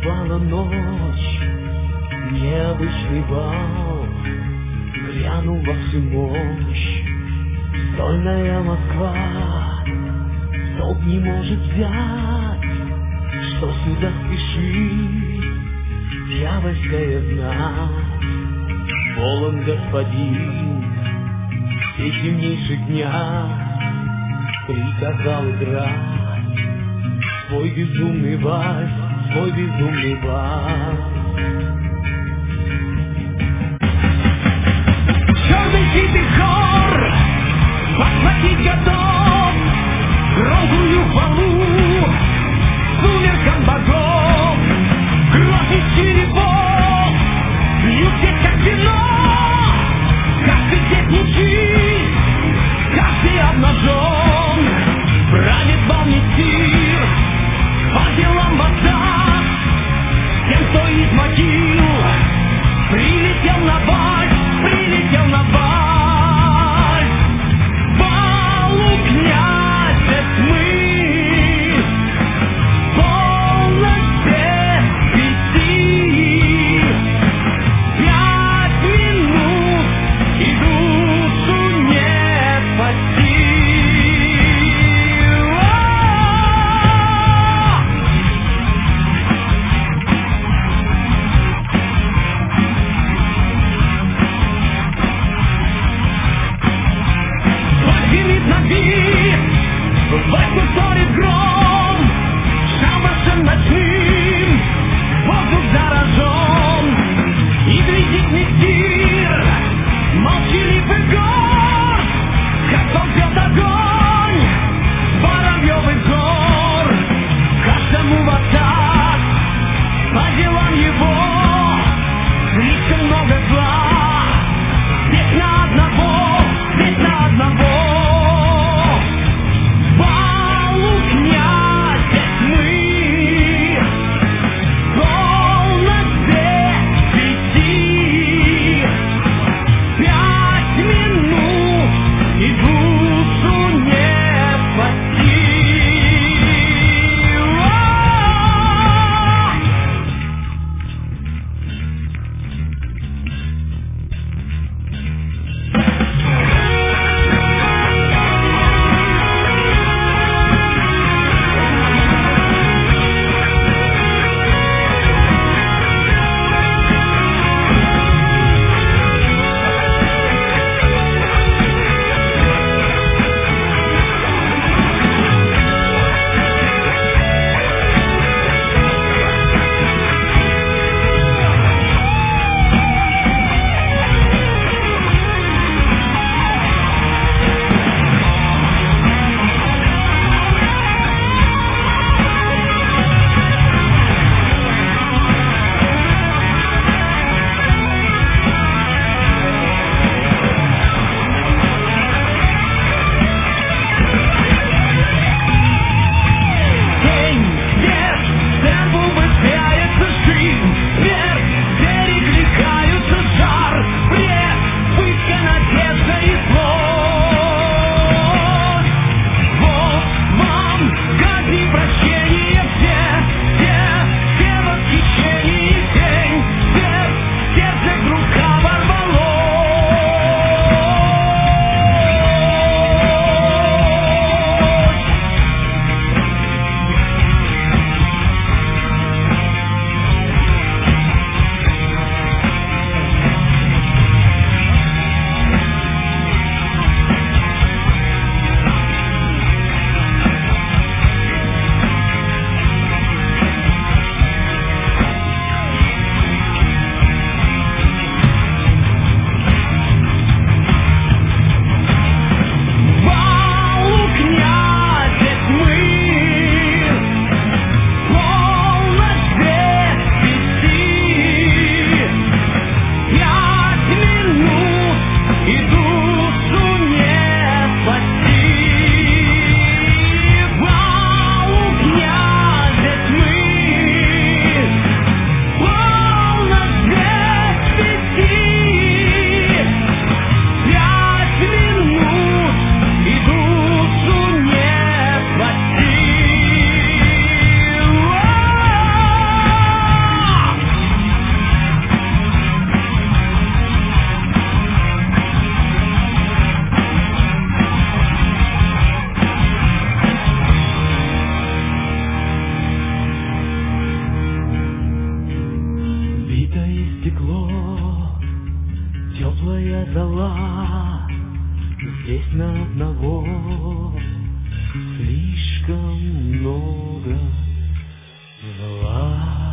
Наступала ночь, необычный бал, грянул во всю мощь. Стольная Москва в толк не может взять, что сюда спешит дьявольская знать. Полон господин все темнейших дня приказал играть свой безумный вальс, свой безумный вальс. Черный хитрый хор подхватить готов громкую хвалу сумеркам богов. Грозный черепов бьют всех как вино, каждый техничий, каждый обнажен. Правит вам мир по делам отца, тем, кто из могил прилетел на вальс, прилетел на вальс. Балу князя тьмы полностью вести. 5 минут и душу не спасти. Здесь на одного слишком много зла.